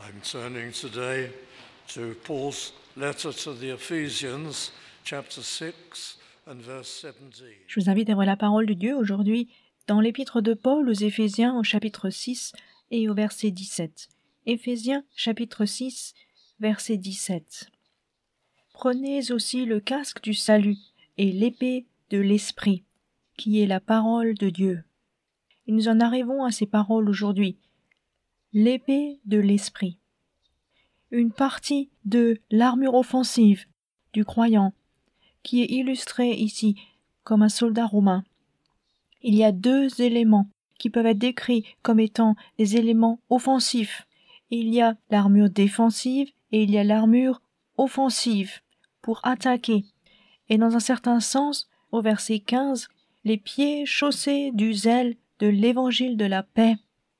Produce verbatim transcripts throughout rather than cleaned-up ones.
I'm turning today to Paul's letter to the Ephesians, chapter six and verse seventeen. Je vous invite à voir la parole de Dieu aujourd'hui dans l'épître de Paul aux Éphésiens au chapitre six et au verset dix-sept. Éphésiens chapitre six, verset dix-sept. Prenez aussi le casque du salut et l'épée de l'esprit, qui est la parole de Dieu. Et nous en arrivons à ces paroles aujourd'hui. L'épée de l'esprit. Une partie de l'armure offensive du croyant, qui est illustrée ici comme un soldat romain. Il y a deux éléments qui peuvent être décrits comme étant les éléments offensifs. Il y a l'armure défensive et il y a l'armure offensive pour attaquer. Et dans un certain sens, au verset quinze, les pieds chaussés du zèle de l'évangile de la paix.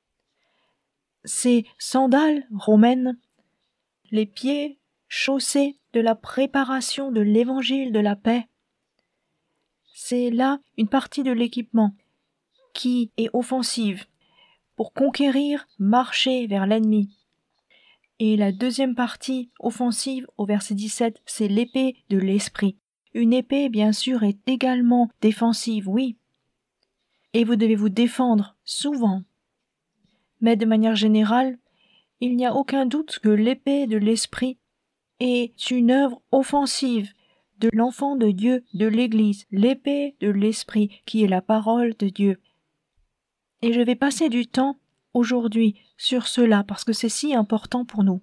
Ces sandales romaines, les pieds chaussés de la préparation de l'évangile de la paix, c'est là une partie de l'équipement qui est offensive pour conquérir, marcher vers l'ennemi. Et la deuxième partie offensive au verset dix-sept, c'est l'épée de l'esprit. Une épée, bien sûr, est également défensive, oui. Et vous devez vous défendre souvent. Mais de manière générale, il n'y a aucun doute que l'épée de l'esprit est une œuvre offensive de l'enfant de Dieu, de l'Église, l'épée de l'esprit qui est la parole de Dieu. Et je vais passer du temps aujourd'hui sur cela parce que c'est si important pour nous.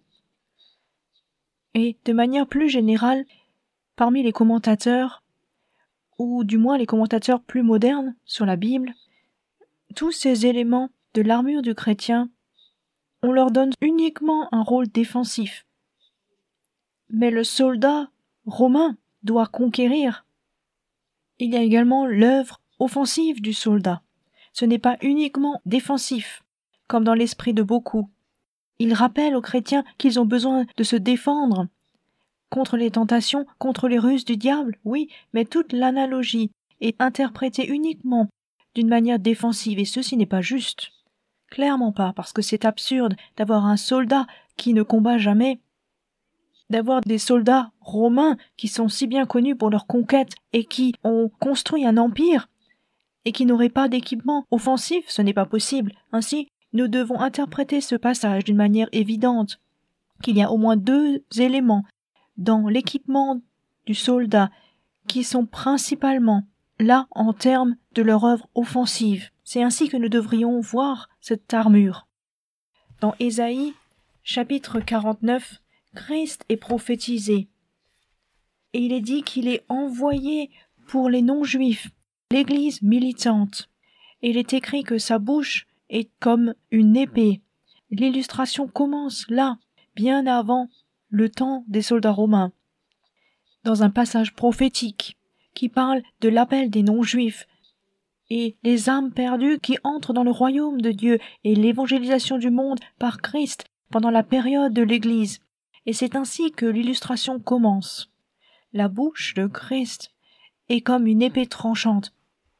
Et de manière plus générale, parmi les commentateurs, ou du moins les commentateurs plus modernes sur la Bible, tous ces éléments de l'armure du chrétien, on leur donne uniquement un rôle défensif. Mais le soldat romain doit conquérir. Il y a également l'œuvre offensive du soldat. Ce n'est pas uniquement défensif, comme dans l'esprit de beaucoup. Il rappelle aux chrétiens qu'ils ont besoin de se défendre contre les tentations, contre les ruses du diable, oui, mais toute l'analogie est interprétée uniquement d'une manière défensive, et ceci n'est pas juste. Clairement pas, parce que c'est absurde d'avoir un soldat qui ne combat jamais, d'avoir des soldats romains qui sont si bien connus pour leur conquête et qui ont construit un empire et qui n'auraient pas d'équipement offensif, ce n'est pas possible. Ainsi, nous devons interpréter ce passage d'une manière évidente, qu'il y a au moins deux éléments dans l'équipement du soldat qui sont principalement là en termes de leur œuvre offensive. C'est ainsi que nous devrions voir cette armure. Dans Ésaïe, chapitre quarante-neuf, Christ est prophétisé. Et il est dit qu'il est envoyé pour les non-juifs, l'Église militante. Et il est écrit que sa bouche est comme une épée. L'illustration commence là, bien avant le temps des soldats romains, dans un passage prophétique qui parle de l'appel des non-juifs et les âmes perdues qui entrent dans le royaume de Dieu et l'évangélisation du monde par Christ pendant la période de l'Église. Et c'est ainsi que l'illustration commence. La bouche de Christ est comme une épée tranchante.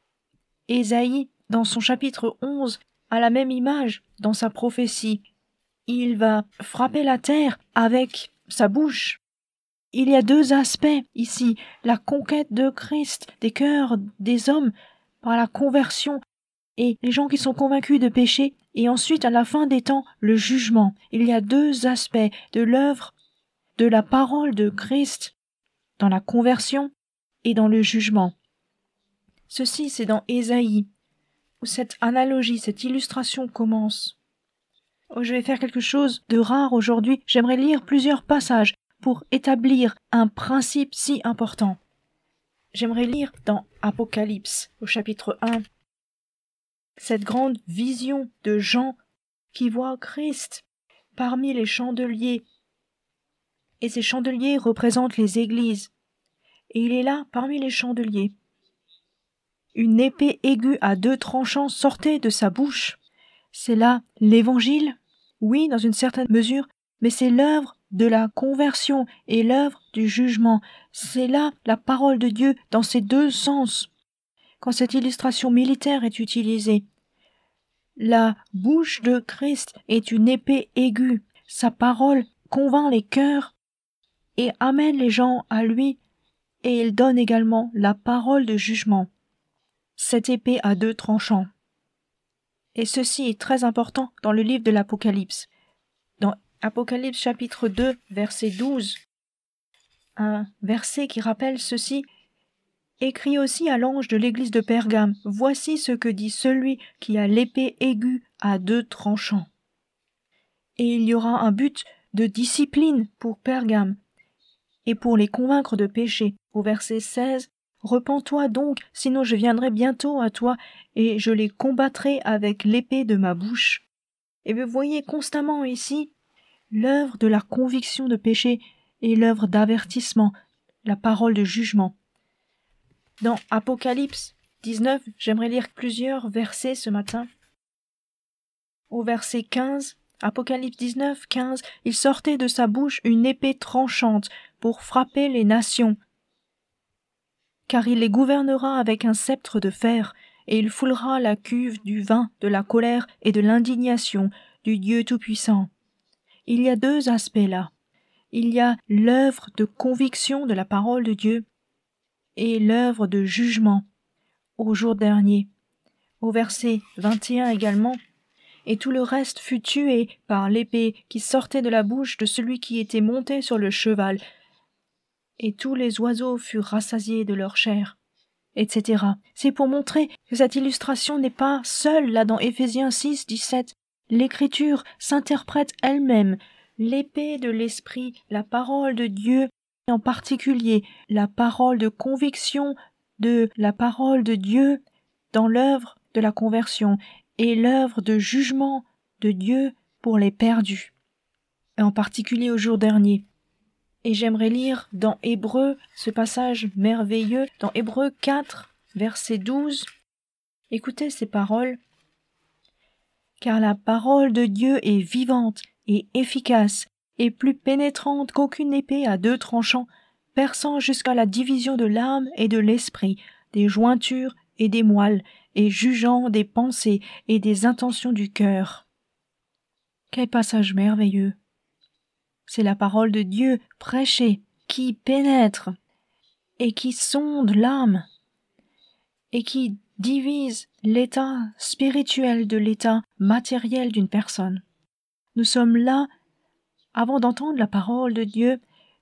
Ésaïe, dans son chapitre onze, a la même image dans sa prophétie. Il va frapper la terre avec sa bouche. Il y a deux aspects ici, la conquête de Christ des cœurs des hommes par la conversion et les gens qui sont convaincus de péché, et ensuite à la fin des temps le jugement. Il y a deux aspects de l'œuvre de la parole de Christ dans la conversion et dans le jugement. Ceci, c'est dans Ésaïe, où cette analogie, cette illustration commence. Oh, je vais faire quelque chose de rare aujourd'hui. J'aimerais lire plusieurs passages pour établir un principe si important. J'aimerais lire dans Apocalypse, au chapitre un, cette grande vision de Jean qui voit Christ parmi les chandeliers. Et ces chandeliers représentent les églises. Et il est là, parmi les chandeliers. Une épée aiguë à deux tranchants sortait de sa bouche. C'est là l'évangile, oui, dans une certaine mesure, mais c'est l'œuvre de la conversion et l'œuvre du jugement. C'est là la parole de Dieu dans ces deux sens. Quand cette illustration militaire est utilisée, la bouche de Christ est une épée aiguë Sa parole convainc les cœurs et amène les gens à lui, et il donne également la parole de jugement. Cette épée à deux tranchants. Et ceci est très important dans le livre de l'Apocalypse. Dans Apocalypse chapitre deux, verset douze, un verset qui rappelle ceci: « Écrit aussi à l'ange de l'église de Pergame, voici ce que dit celui qui a l'épée aiguë à deux tranchants. » Et il y aura un but de discipline pour Pergame et pour les convaincre de péché. Au verset seize, « Repens-toi donc, sinon je viendrai bientôt à toi et je les combattrai avec l'épée de ma bouche. » Et vous voyez constamment ici l'œuvre de la conviction de péché et l'œuvre d'avertissement, la parole de jugement. Dans Apocalypse dix-neuf, j'aimerais lire plusieurs versets ce matin. Au verset quinze, Apocalypse dix-neuf, quinze, « Il sortait de sa bouche une épée tranchante pour frapper les nations, car il les gouvernera avec un sceptre de fer, et il foulera la cuve du vin de la colère et de l'indignation du Dieu Tout-Puissant. » Il y a deux aspects là. Il y a l'œuvre de conviction de la parole de Dieu et l'œuvre de jugement au jour dernier. Au verset vingt et un également, « Et tout le reste fut tué par l'épée qui sortait de la bouche de celui qui était monté sur le cheval, et tous les oiseaux furent rassasiés de leur chair, et cetera. C'est pour montrer que cette illustration n'est pas seule là dans Éphésiens six, dix-sept. L'Écriture s'interprète elle-même. L'épée de l'Esprit, la parole de Dieu, en particulier la parole de conviction de la parole de Dieu dans l'œuvre de la conversion et l'œuvre de jugement de Dieu pour les perdus, et en particulier au jour dernier. Et j'aimerais lire dans Hébreux ce passage merveilleux, dans Hébreux quatre, verset douze. Écoutez ces paroles. « Car la parole de Dieu est vivante et efficace, et plus pénétrante qu'aucune épée à deux tranchants, perçant jusqu'à la division de l'âme et de l'esprit, des jointures et des moelles, et jugeant des pensées et des intentions du cœur. » Quel passage merveilleux! C'est la parole de Dieu prêchée qui pénètre et qui sonde l'âme et qui divise l'état spirituel de l'état matériel d'une personne. Nous sommes là avant d'entendre la parole de Dieu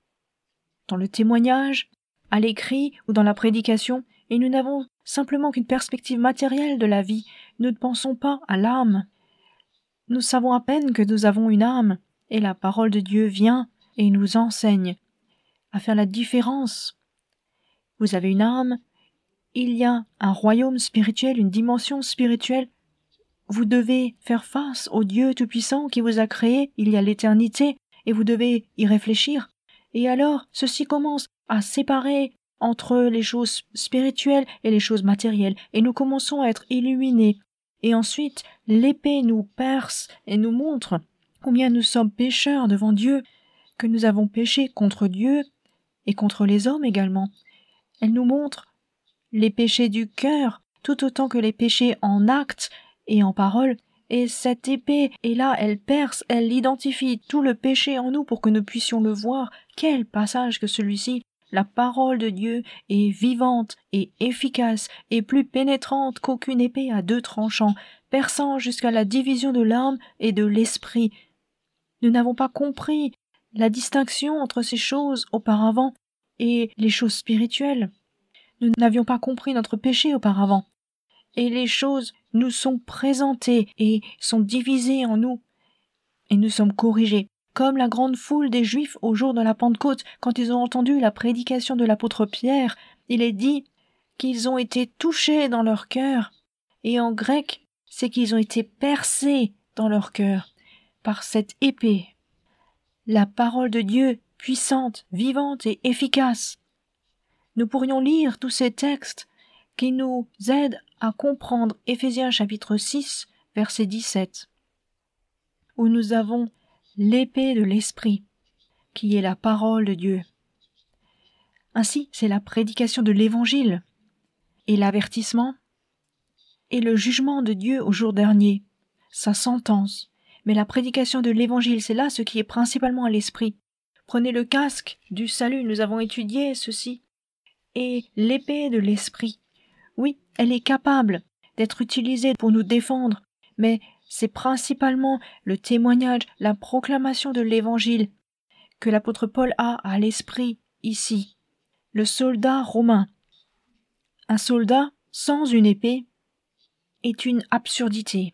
dans le témoignage, à l'écrit ou dans la prédication, et nous n'avons simplement qu'une perspective matérielle de la vie. Nous ne pensons pas à l'âme. Nous savons à peine que nous avons une âme, et la parole de Dieu vient et nous enseigne à faire la différence. Vous avez une âme, il y a un royaume spirituel, une dimension spirituelle. Vous devez faire face au Dieu Tout-Puissant qui vous a créé il y a l'éternité, et vous devez y réfléchir. Et alors, ceci commence à séparer entre les choses spirituelles et les choses matérielles, et nous commençons à être illuminés. Et ensuite, l'épée nous perce et nous montre combien nous sommes pécheurs devant Dieu, que nous avons péché contre Dieu et contre les hommes également. Elle nous montre les péchés du cœur, tout autant que les péchés en actes et en paroles. Et cette épée est là, elle perce, elle identifie tout le péché en nous pour que nous puissions le voir. Quel passage que celui-ci! La parole de Dieu est vivante et efficace et plus pénétrante qu'aucune épée à deux tranchants, perçant jusqu'à la division de l'âme et de l'esprit. Nous n'avons pas compris la distinction entre ces choses auparavant et les choses spirituelles. Nous n'avions pas compris notre péché auparavant. Et les choses nous sont présentées et sont divisées en nous. Et nous sommes corrigés. Comme la grande foule des Juifs au jour de la Pentecôte, quand ils ont entendu la prédication de l'apôtre Pierre, il est dit qu'ils ont été touchés dans leur cœur. Et en grec, c'est qu'ils ont été percés dans leur cœur par cette épée. La parole de Dieu, puissante, vivante et efficace. Nous pourrions lire tous ces textes qui nous aident à comprendre Éphésiens chapitre six, verset dix-sept, où nous avons l'épée de l'Esprit, qui est la parole de Dieu. Ainsi, c'est la prédication de l'Évangile, et l'avertissement, et le jugement de Dieu au jour dernier, sa sentence. Mais la prédication de l'Évangile, c'est là ce qui est principalement à l'esprit. Prenez le casque du salut, nous avons étudié ceci. Et l'épée de l'esprit. Oui, elle est capable d'être utilisée pour nous défendre, mais c'est principalement le témoignage, la proclamation de l'Évangile que l'apôtre Paul a à l'esprit ici. Le soldat romain. Un soldat sans une épée est une absurdité.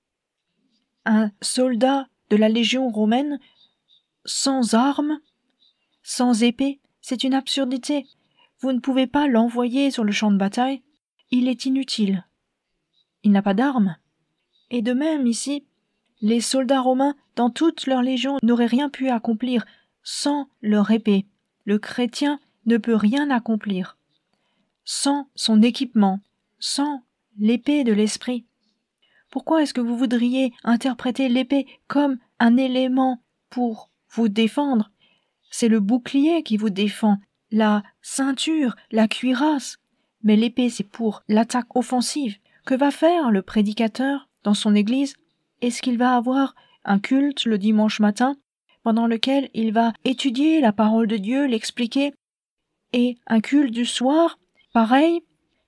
Un soldat de la Légion romaine sans armes, sans épée, c'est une absurdité. Vous ne pouvez pas l'envoyer sur le champ de bataille, il est inutile. Il n'a pas d'armes. Et de même ici, les soldats romains, dans toute leur légion, n'auraient rien pu accomplir sans leur épée. Le chrétien ne peut rien accomplir sans son équipement, sans l'épée de l'esprit. Pourquoi est-ce que vous voudriez interpréter l'épée comme un élément pour vous défendre? C'est le bouclier qui vous défend, la ceinture, la cuirasse. Mais l'épée, c'est pour l'attaque offensive. Que va faire le prédicateur dans son église? Est-ce qu'il va avoir un culte le dimanche matin pendant lequel il va étudier la parole de Dieu, l'expliquer, et un culte du soir, pareil,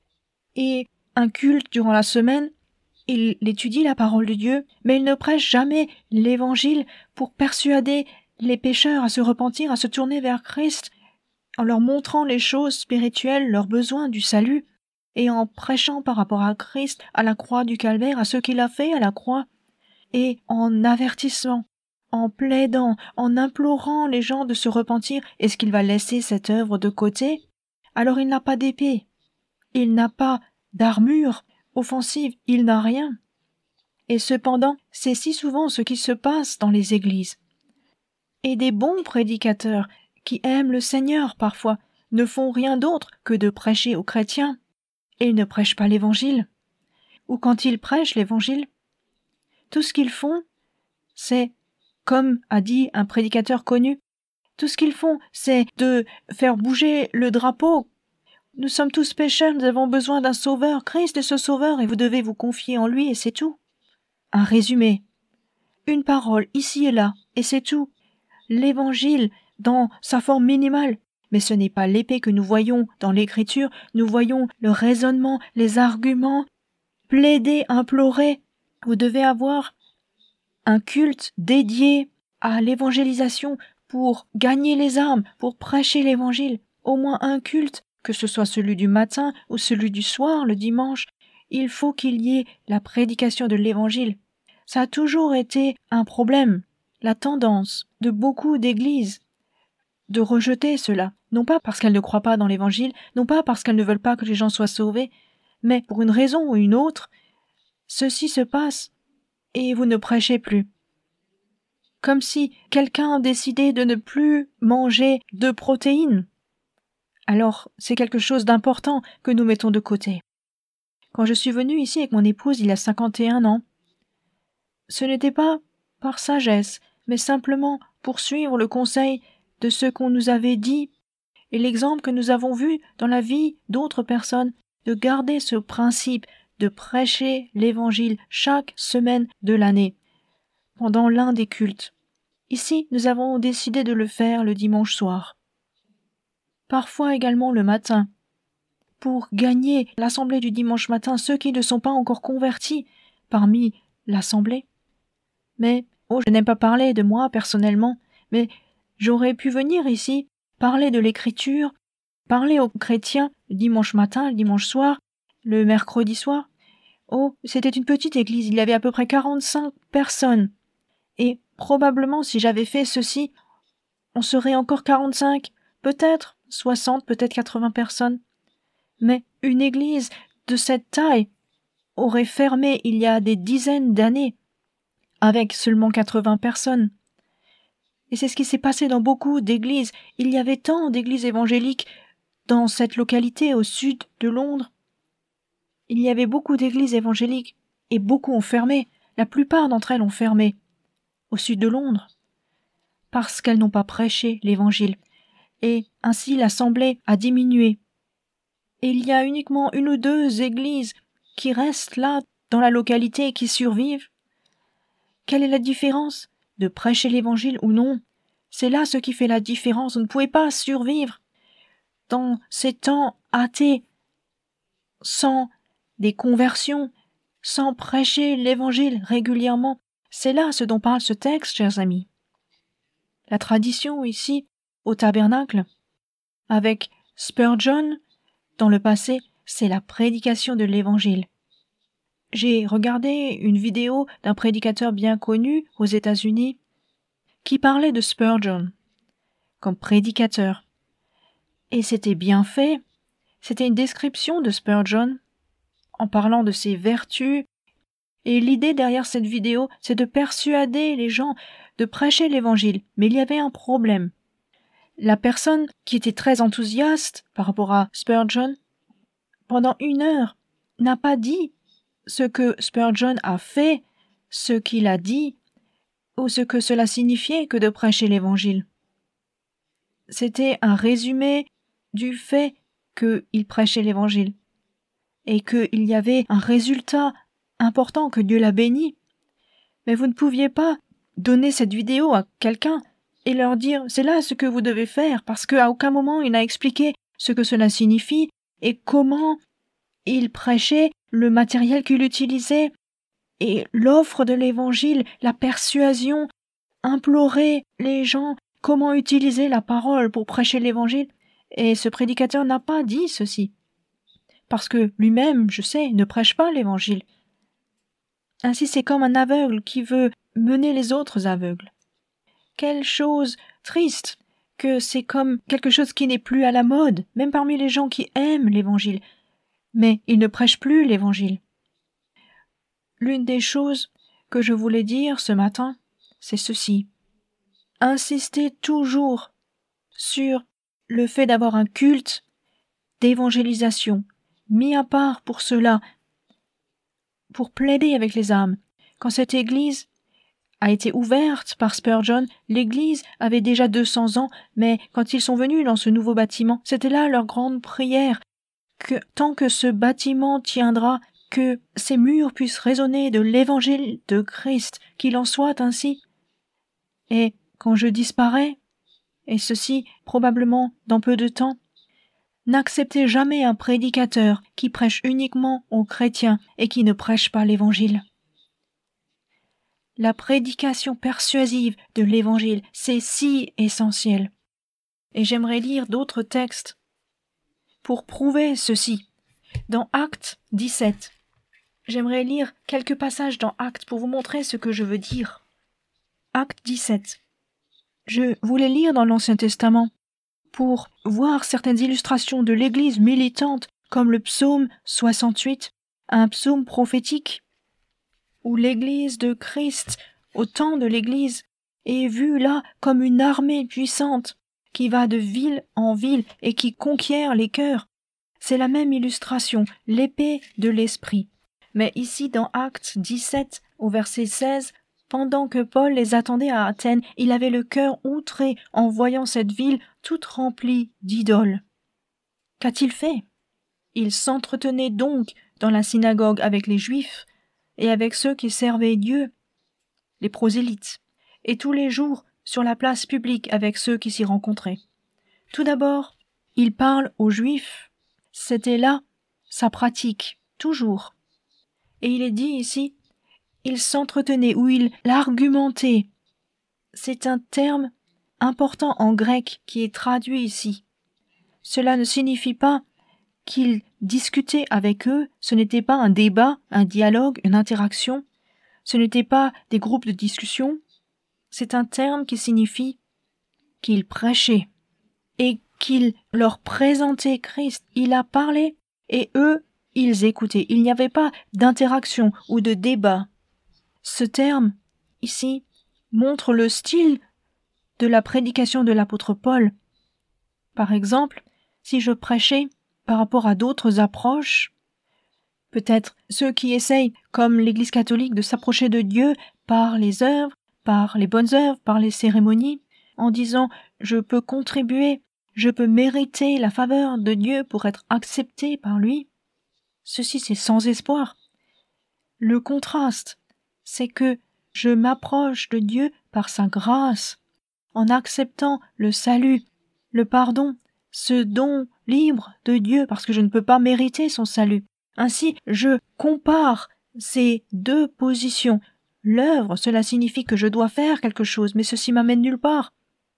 et un culte durant la semaine, il étudie la parole de Dieu, mais il ne prêche jamais l'évangile pour persuader les pécheurs à se repentir, à se tourner vers Christ, en leur montrant les choses spirituelles, leurs besoins du salut, et en prêchant par rapport à Christ, à la croix du Calvaire, à ce qu'il a fait à la croix, et en avertissant, en plaidant, en implorant les gens de se repentir. Est-ce qu'il va laisser cette œuvre de côté? Alors il n'a pas d'épée, il n'a pas d'armure offensive, il n'a rien. Et cependant, c'est si souvent ce qui se passe dans les églises. Et des bons prédicateurs, qui aiment le Seigneur parfois, ne font rien d'autre que de prêcher aux chrétiens, et ils ne prêchent pas l'Évangile. Ou quand ils prêchent l'Évangile, tout ce qu'ils font, c'est, comme a dit un prédicateur connu, tout ce qu'ils font, c'est de faire bouger le drapeau. Nous sommes tous pécheurs, nous avons besoin d'un sauveur. Christ est ce sauveur et vous devez vous confier en lui et c'est tout. Un résumé. Une parole ici et là et c'est tout. L'Évangile dans sa forme minimale. Mais ce n'est pas l'épée que nous voyons dans l'Écriture, nous voyons le raisonnement, les arguments, plaider, implorer. Vous devez avoir un culte dédié à l'évangélisation pour gagner les âmes, pour prêcher l'Évangile. Au moins un culte, que ce soit celui du matin ou celui du soir, le dimanche. Il faut qu'il y ait la prédication de l'Évangile. Ça a toujours été un problème, la tendance de beaucoup d'églises de rejeter cela, non pas parce qu'elles ne croient pas dans l'Évangile, non pas parce qu'elles ne veulent pas que les gens soient sauvés, mais pour une raison ou une autre, ceci se passe et vous ne prêchez plus. Comme si quelqu'un décidait de ne plus manger de protéines. Alors, c'est quelque chose d'important que nous mettons de côté. Quand je suis venue ici avec mon épouse il y a cinquante et un ans, ce n'était pas par sagesse, mais simplement pour suivre le conseil de ce qu'on nous avait dit et l'exemple que nous avons vu dans la vie d'autres personnes, de garder ce principe de prêcher l'Évangile chaque semaine de l'année, pendant l'un des cultes. Ici, nous avons décidé de le faire le dimanche soir. Parfois également le matin, pour gagner l'assemblée du dimanche matin, ceux qui ne sont pas encore convertis parmi l'assemblée. Mais, oh, je n'aime pas parler de moi personnellement, mais j'aurais pu venir ici, parler de l'Écriture, parler aux chrétiens le dimanche matin, le dimanche soir, le mercredi soir. Oh, c'était une petite église, il y avait à peu près quarante-cinq personnes. Et probablement, si j'avais fait ceci, on serait encore quarante-cinq, peut-être soixante, peut-être quatre-vingts personnes. Mais une église de cette taille aurait fermé il y a des dizaines d'années, avec seulement quatre-vingts personnes. Et c'est ce qui s'est passé dans beaucoup d'églises. Il y avait tant d'églises évangéliques dans cette localité au sud de Londres. Il y avait beaucoup d'églises évangéliques, et beaucoup ont fermé. La plupart d'entre elles ont fermé, au sud de Londres, parce qu'elles n'ont pas prêché l'Évangile. Et ainsi l'assemblée a diminué. Et il y a uniquement une ou deux églises qui restent là, dans la localité, et qui survivent. Quelle est la différence de prêcher l'Évangile ou non? C'est là ce qui fait la différence. Vous ne pouvez pas survivre dans ces temps athées sans des conversions, sans prêcher l'Évangile régulièrement. C'est là ce dont parle ce texte, chers amis. La tradition ici, au tabernacle, avec Spurgeon, dans le passé, c'est la prédication de l'Évangile. J'ai regardé une vidéo d'un prédicateur bien connu aux États-Unis qui parlait de Spurgeon comme prédicateur. Et c'était bien fait. C'était une description de Spurgeon en parlant de ses vertus. Et l'idée derrière cette vidéo, c'est de persuader les gens de prêcher l'Évangile. Mais il y avait un problème. La personne qui était très enthousiaste par rapport à Spurgeon, pendant une heure, n'a pas dit ce que Spurgeon a fait, ce qu'il a dit, ou ce que cela signifiait que de prêcher l'Évangile. C'était un résumé du fait qu'il prêchait l'Évangile et qu'il y avait un résultat important, que Dieu l'a béni. Mais vous ne pouviez pas donner cette vidéo à quelqu'un et leur dire « c'est là ce que vous devez faire » parce qu'à aucun moment il n'a expliqué ce que cela signifie et comment il prêchait, le matériel qu'il utilisait et l'offre de l'Évangile, la persuasion, implorer les gens comment utiliser la parole pour prêcher l'Évangile. Et ce prédicateur n'a pas dit ceci. Parce que lui-même, je sais, ne prêche pas l'Évangile. Ainsi, c'est comme un aveugle qui veut mener les autres aveugles. Quelle chose triste que c'est comme quelque chose qui n'est plus à la mode, même parmi les gens qui aiment l'Évangile. Mais ils ne prêchent plus l'Évangile. L'une des choses que je voulais dire ce matin, c'est ceci. Insistez toujours sur le fait d'avoir un culte d'évangélisation, mis à part pour cela, pour plaider avec les âmes. Quand cette église a été ouverte par Spurgeon, l'église avait déjà deux cents ans, mais quand ils sont venus dans ce nouveau bâtiment, c'était là leur grande prière, que tant que ce bâtiment tiendra, que ces murs puissent résonner de l'évangile de Christ, qu'il en soit ainsi. Et quand je disparais, et ceci probablement dans peu de temps, n'acceptez jamais un prédicateur qui prêche uniquement aux chrétiens et qui ne prêche pas l'Évangile. La prédication persuasive de l'Évangile, c'est si essentiel. Et j'aimerais lire d'autres textes pour prouver ceci. Dans Actes dix-sept, j'aimerais lire quelques passages dans Actes pour vous montrer ce que je veux dire. Actes dix-sept. Je voulais lire dans l'Ancien Testament pour voir certaines illustrations de l'Église militante comme le psaume soixante-huit, un psaume prophétique où l'Église de Christ, au temps de l'Église, est vue là comme une armée puissante qui va de ville en ville et qui conquiert les cœurs. C'est la même illustration, l'épée de l'Esprit. Mais ici dans Actes dix-sept, au verset seize, pendant que Paul les attendait à Athènes, il avait le cœur outré en voyant cette ville toute remplie d'idoles. Qu'a-t-il fait? Il s'entretenait donc dans la synagogue avec les Juifs et avec ceux qui servaient Dieu, les prosélytes, et tous les jours sur la place publique avec ceux qui s'y rencontraient. Tout d'abord, il parle aux Juifs. C'était là sa pratique, toujours. Et il est dit ici, il s'entretenait ou il argumentait. C'est un terme important en grec qui est traduit ici. Cela ne signifie pas qu'il discutait avec eux, ce n'était pas un débat, un dialogue, une interaction, ce n'était pas des groupes de discussion, c'est un terme qui signifie qu'il prêchait et qu'il leur présentait Christ. Il a parlé et eux, ils écoutaient. Il n'y avait pas d'interaction ou de débat. Ce terme, ici, montre le style de la prédication de l'apôtre Paul. Par exemple, si je prêchais par rapport à d'autres approches, peut-être ceux qui essayent, comme l'Église catholique, de s'approcher de Dieu par les œuvres, par les bonnes œuvres, par les cérémonies, en disant « je peux contribuer, je peux mériter la faveur de Dieu pour être accepté par lui », ceci c'est sans espoir. Le contraste, c'est que je m'approche de Dieu par sa grâce, en acceptant le salut, le pardon, ce don libre de Dieu, parce que je ne peux pas mériter son salut. Ainsi, je compare ces deux positions. L'œuvre, cela signifie que je dois faire quelque chose, mais ceci m'amène nulle part.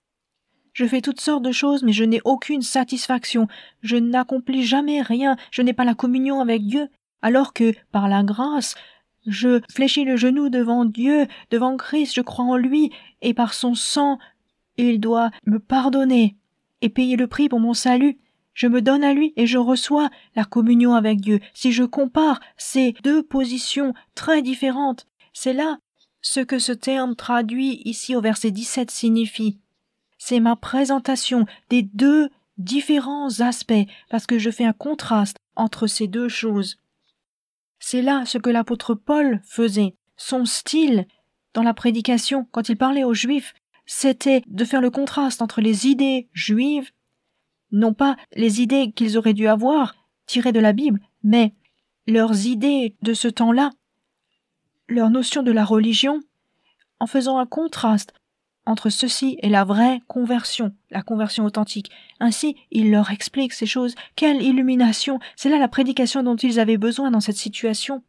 Je fais toutes sortes de choses, mais je n'ai aucune satisfaction. Je n'accomplis jamais rien, je n'ai pas la communion avec Dieu, alors que, par la grâce, je fléchis le genou devant Dieu, devant Christ, je crois en lui, et par son sang, il doit me pardonner et payer le prix pour mon salut. Je me donne à lui et je reçois la communion avec Dieu. Si je compare ces deux positions très différentes, c'est là ce que ce terme traduit ici au verset dix-sept signifie. C'est ma présentation des deux différents aspects, parce que je fais un contraste entre ces deux choses. C'est là ce que l'apôtre Paul faisait. Son style dans la prédication, quand il parlait aux Juifs, c'était de faire le contraste entre les idées juives, non pas les idées qu'ils auraient dû avoir, tirées de la Bible, mais leurs idées de ce temps-là, leur notion de la religion, en faisant un contraste entre ceci et la vraie conversion, la conversion authentique. Ainsi, il leur explique ces choses. Quelle illumination! C'est là la prédication dont ils avaient besoin dans cette situation.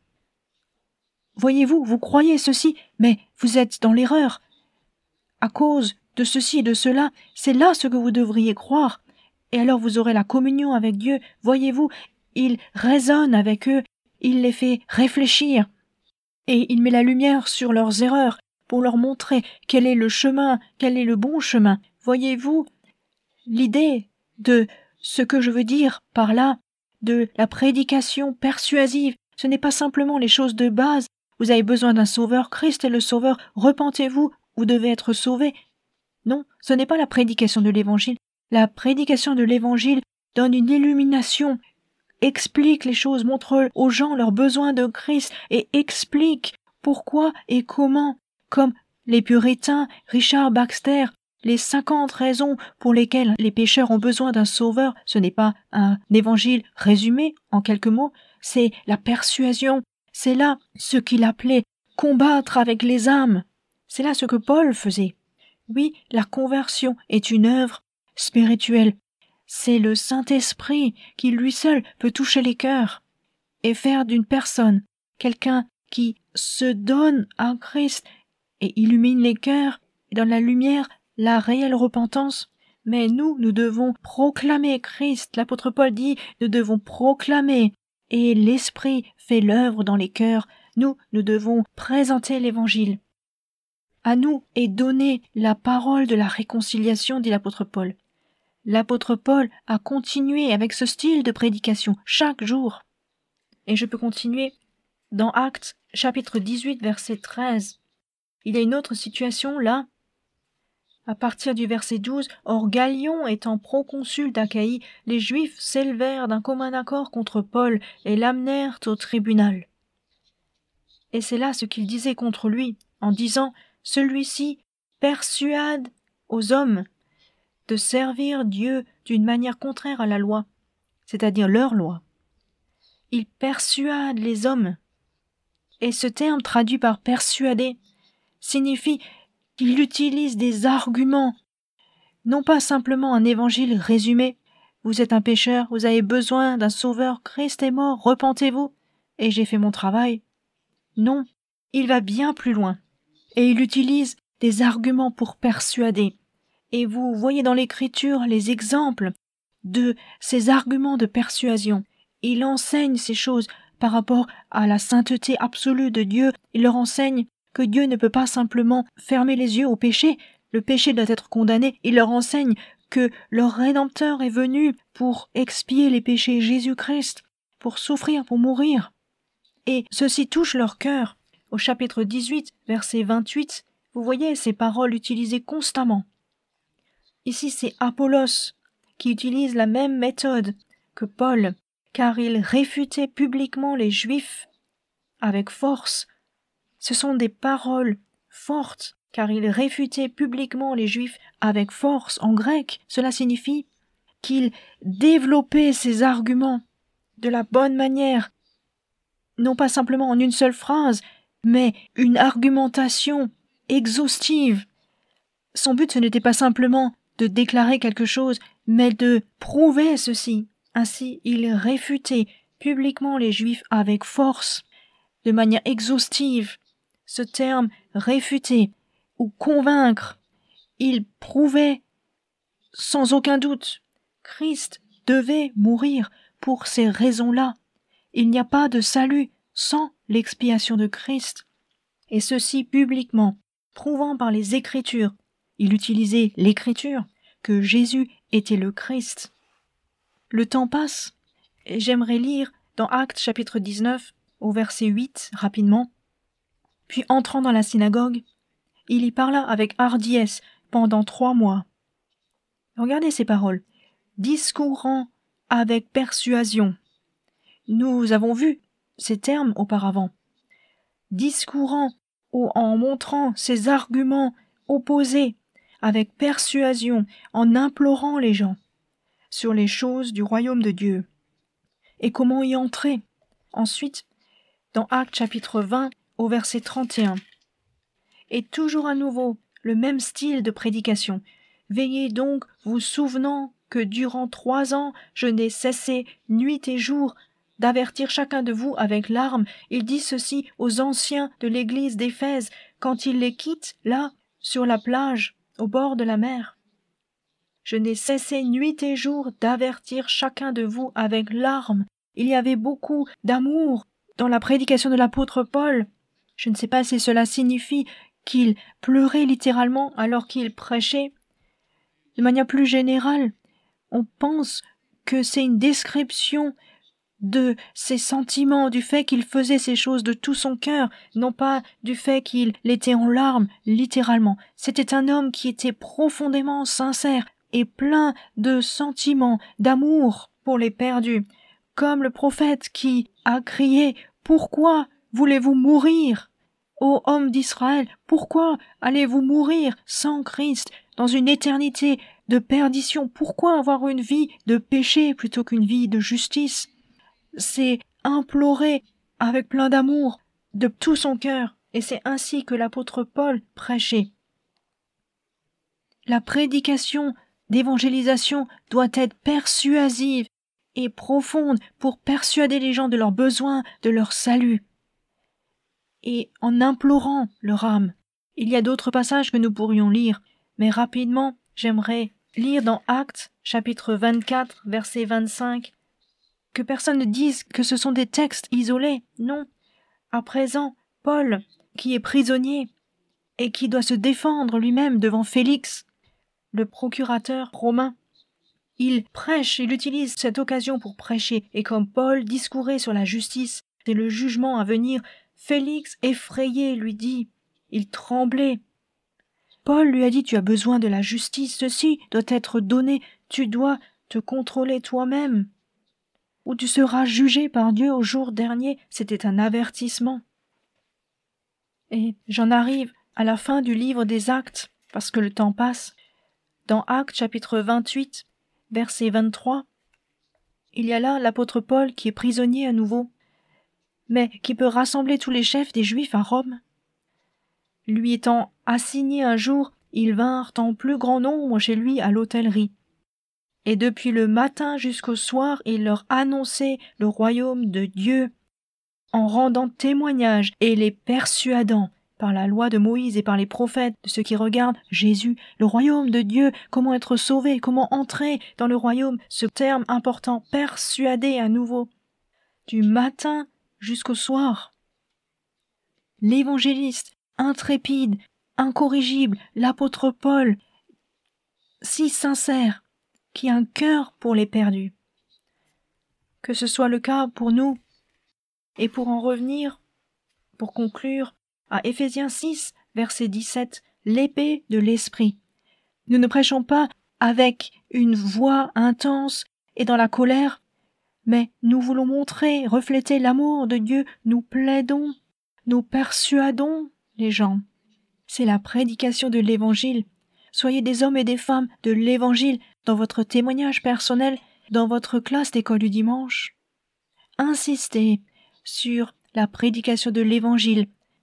Voyez-vous, vous croyez ceci, mais vous êtes dans l'erreur. À cause de ceci et de cela, c'est là ce que vous devriez croire. Et alors vous aurez la communion avec Dieu. Voyez-vous, il raisonne avec eux, il les fait réfléchir. Et il met la lumière sur leurs erreurs pour leur montrer quel est le chemin, quel est le bon chemin. Voyez-vous, l'idée de ce que je veux dire par là, de la prédication persuasive, ce n'est pas simplement les choses de base. Vous avez besoin d'un sauveur, Christ est le sauveur, repentez-vous, vous devez être sauvés. Non, ce n'est pas la prédication de l'Évangile. La prédication de l'Évangile donne une illumination, explique les choses, montre aux gens leurs besoins de Christ et explique pourquoi et comment, comme les puritains, Richard Baxter, les cinquante raisons pour lesquelles les pécheurs ont besoin d'un sauveur. Ce n'est pas un évangile résumé en quelques mots, c'est la persuasion. C'est là ce qu'il appelait combattre avec les âmes. C'est là ce que Paul faisait. Oui, la conversion est une œuvre spirituelle. C'est le Saint-Esprit qui lui seul peut toucher les cœurs et faire d'une personne quelqu'un qui se donne à Christ et illumine les cœurs et donne la lumière, la réelle repentance. Mais nous, nous devons proclamer Christ. L'apôtre Paul dit, nous devons proclamer et l'Esprit fait l'œuvre dans les cœurs. Nous, nous devons présenter l'Évangile. À nous est donnée la parole de la réconciliation, dit l'apôtre Paul. L'apôtre Paul a continué avec ce style de prédication chaque jour. Et je peux continuer dans Actes, chapitre dix-huit, verset treize. Il y a une autre situation là. À partir du verset douze, « Or Galion étant proconsul d'Achaïe, les Juifs s'élevèrent d'un commun accord contre Paul et l'amenèrent au tribunal. » Et c'est là ce qu'il disait contre lui, en disant « Celui-ci persuade aux hommes de servir Dieu d'une manière contraire à la loi, c'est-à-dire leur loi. Il persuade les hommes. » Et ce terme traduit par « persuader » signifie qu'il utilise des arguments, non pas simplement un évangile résumé. Vous êtes un pécheur, vous avez besoin d'un sauveur, Christ est mort, repentez-vous, et j'ai fait mon travail. Non, il va bien plus loin, et il utilise des arguments pour persuader. Et vous voyez dans l'Écriture les exemples de ces arguments de persuasion. Il enseigne ces choses par rapport à la sainteté absolue de Dieu. Il leur enseigne que Dieu ne peut pas simplement fermer les yeux au péché. Le péché doit être condamné. Il leur enseigne que leur Rédempteur est venu pour expier les péchés, Jésus-Christ, pour souffrir, pour mourir. Et ceci touche leur cœur. Au chapitre dix-huit, verset vingt-huit, vous voyez ces paroles utilisées constamment. Ici, c'est Apollos qui utilise la même méthode que Paul, car il réfutait publiquement les Juifs avec force. Ce sont des paroles fortes, car il réfutait publiquement les Juifs avec force. En grec, cela signifie qu'il développait ses arguments de la bonne manière, non pas simplement en une seule phrase, mais une argumentation exhaustive. Son but, ce n'était pas simplement de déclarer quelque chose, mais de prouver ceci. Ainsi, il réfutait publiquement les Juifs avec force, de manière exhaustive. Ce terme « réfuter » ou « convaincre », il prouvait sans aucun doute. Christ devait mourir pour ces raisons-là. Il n'y a pas de salut sans l'expiation de Christ. Et ceci publiquement, prouvant par les Écritures. Il utilisait l'Écriture, que Jésus était le Christ. Le temps passe, et j'aimerais lire dans Actes chapitre dix-neuf, au verset huit, rapidement. Puis entrant dans la synagogue, il y parla avec hardiesse pendant trois mois. Regardez ces paroles. Discourant avec persuasion. Nous avons vu ces termes auparavant. Discourant ou en montrant ses arguments opposés avec persuasion, en implorant les gens sur les choses du royaume de Dieu. Et comment y entrer? Ensuite, dans Actes chapitre vingt, au verset trente et un. Et toujours à nouveau, le même style de prédication. Veillez donc, vous souvenant que durant trois ans, je n'ai cessé, nuit et jour, d'avertir chacun de vous avec larmes. Il dit ceci aux anciens de l'église d'Éphèse, quand il les quitte, là, sur la plage, au bord de la mer. Je n'ai cessé nuit et jour d'avertir chacun de vous avec larmes. Il y avait beaucoup d'amour dans la prédication de l'apôtre Paul. Je ne sais pas si cela signifie qu'il pleurait littéralement alors qu'il prêchait. De manière plus générale, on pense que c'est une description de ses sentiments, du fait qu'il faisait ces choses de tout son cœur, non pas du fait qu'il était en larmes, littéralement. C'était un homme qui était profondément sincère et plein de sentiments, d'amour pour les perdus, comme le prophète qui a crié « Pourquoi voulez-vous mourir ? Ô homme d'Israël, pourquoi allez-vous mourir sans Christ dans une éternité de perdition? Pourquoi avoir une vie de péché plutôt qu'une vie de justice ?» C'est implorer avec plein d'amour de tout son cœur, et c'est ainsi que l'apôtre Paul prêchait. La prédication d'évangélisation doit être persuasive et profonde pour persuader les gens de leurs besoins, de leur salut, et en implorant leur âme. Il y a d'autres passages que nous pourrions lire, mais rapidement, j'aimerais lire dans Actes, chapitre vingt-quatre, verset vingt-cinq, que personne ne dise que ce sont des textes isolés. Non. À présent, Paul, qui est prisonnier et qui doit se défendre lui-même devant Félix, le procurateur romain, il prêche, il utilise cette occasion pour prêcher, et comme Paul discourait sur la justice et le jugement à venir, Félix, effrayé, lui dit, il tremblait. Paul lui a dit, tu as besoin de la justice, ceci doit être donné, tu dois te contrôler toi-même, ou tu seras jugé par Dieu au jour dernier. C'était un avertissement. Et j'en arrive à la fin du livre des Actes, parce que le temps passe. Dans Actes chapitre vingt-huit, verset vingt-trois, il y a là l'apôtre Paul qui est prisonnier à nouveau, mais qui peut rassembler tous les chefs des Juifs à Rome. Lui étant assigné un jour, ils vinrent en plus grand nombre chez lui à l'hôtellerie. Et depuis le matin jusqu'au soir, il leur annonçait le royaume de Dieu, en rendant témoignage et les persuadant par la loi de Moïse et par les prophètes de ceux qui regardent Jésus, le royaume de Dieu, comment être sauvé, comment entrer dans le royaume, ce terme important, persuader à nouveau, du matin jusqu'au soir. L'évangéliste, intrépide, incorrigible, l'apôtre Paul, si sincère, qui a un cœur pour les perdus. Que ce soit le cas pour nous. Et pour en revenir, pour conclure, à Éphésiens six, verset dix-sept, l'épée de l'esprit. Nous ne prêchons pas avec une voix intense et dans la colère, mais nous voulons montrer, refléter l'amour de Dieu, nous plaidons, nous persuadons les gens. C'est la prédication de l'Évangile. Soyez des hommes et des femmes de l'Évangile dans votre témoignage personnel, dans votre classe d'école du dimanche. Insistez sur la prédication de l'Évangile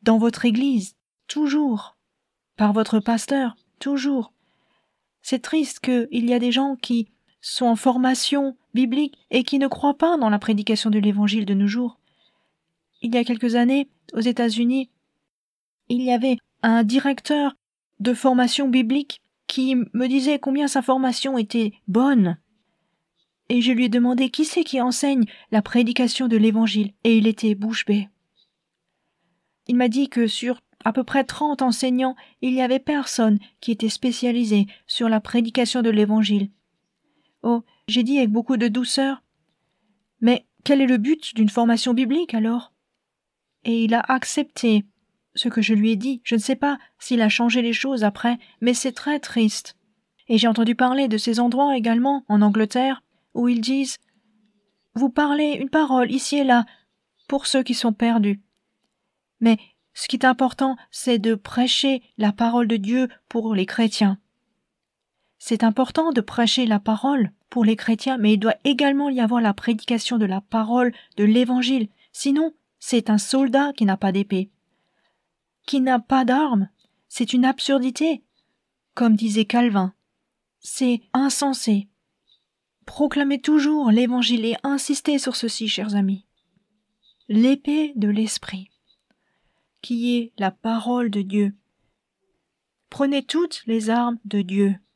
dans votre Église, toujours, par votre pasteur, toujours. C'est triste qu'il y a des gens qui sont en formation biblique et qui ne croient pas dans la prédication de l'Évangile de nos jours. Il y a quelques années, aux États-Unis, il y avait un directeur de formation biblique qui me disait combien sa formation était bonne. Et je lui ai demandé qui c'est qui enseigne la prédication de l'Évangile, et il était bouche bée. Il m'a dit que sur à peu près trente enseignants, il n'y avait personne qui était spécialisé sur la prédication de l'Évangile. Oh, j'ai dit avec beaucoup de douceur, « Mais quel est le but d'une formation biblique alors ?» Et il a accepté ce que je lui ai dit. Je ne sais pas s'il a changé les choses après, mais c'est très triste. Et j'ai entendu parler de ces endroits également, en Angleterre, où ils disent « Vous parlez une parole ici et là pour ceux qui sont perdus. » Mais ce qui est important, c'est de prêcher la parole de Dieu pour les chrétiens. C'est important de prêcher la parole pour les chrétiens, mais il doit également y avoir la prédication de la parole de l'Évangile. Sinon, c'est un soldat qui n'a pas d'épée, qui n'a pas d'arme. C'est une absurdité, comme disait Calvin. C'est insensé. Proclamez toujours l'Évangile et insistez sur ceci, chers amis. L'épée de l'Esprit, qui est la parole de Dieu. Prenez toutes les armes de Dieu.